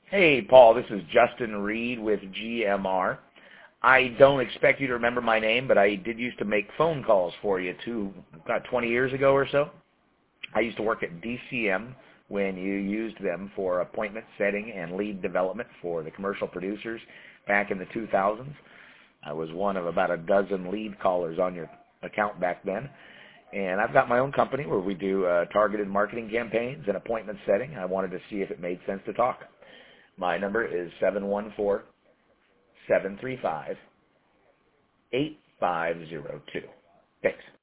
Hey, Paul, this is Justin Reed with GMR. I don't expect you to remember my name, but I did used to make phone calls for you about 20 years ago or so. I used to work at DCM when you used them for appointment setting and lead development for the commercial producers back in the 2000s. I was one of about a dozen lead callers on your account back then. And I've got my own company where we do targeted marketing campaigns and appointment setting. I wanted to see if it made sense to talk. My number is 714-735-8502. Thanks.